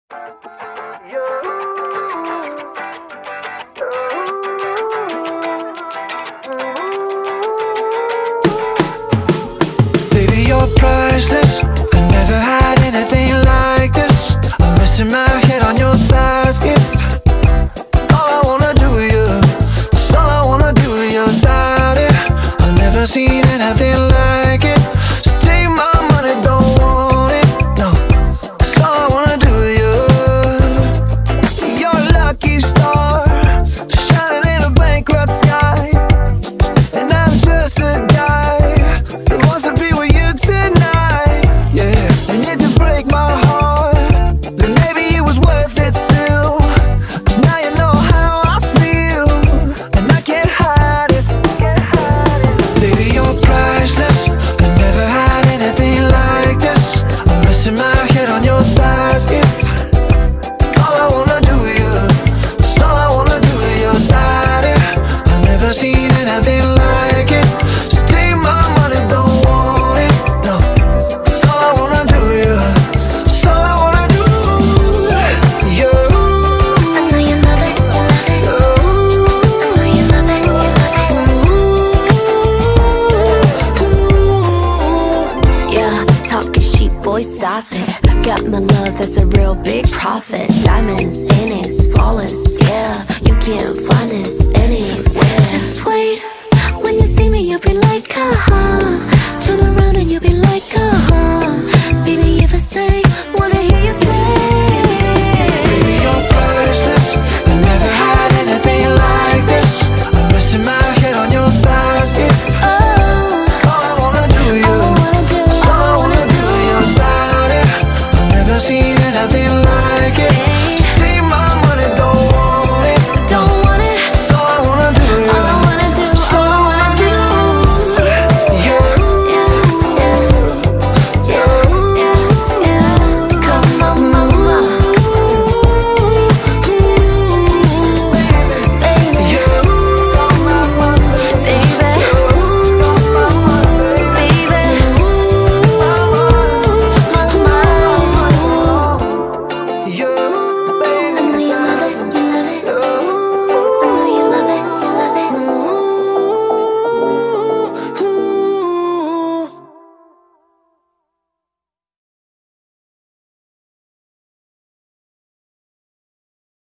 Baby, you're priceless. I never had anything like this. I'm resting my head on your thighs. It's all I wanna do with you. It's all I wanna do with your body. I've never seen anything like it. So take my money, don't want it. No, it's all I wanna do with you. You're a lucky star, shining in a bankrupt sky. And I'm just a guy that wants to be with you tonight. Yeah, and if you break my heart, then maybe it was worth it still. 'Cause now you know how I feel, and I can't hide it. Baby, you're priceless. I never had anything like this. I'm resting my head on your thighs. It's all I wanna do with you. It's all I wanna do with your body. I've never seen anything like it. So take my money, don't want it. No, it's all I wanna do with you. It's all I wanna do. You. I know you love it, you love it. I know you love it, you love it. Yeah, talking cheap, boy, stop it. Got my love, that's a real big profit. Diamonds in it, flawless, yeah. You can't find this anywhere. Just wait, when you see me, you'll be like, aha. Turn around and you'll be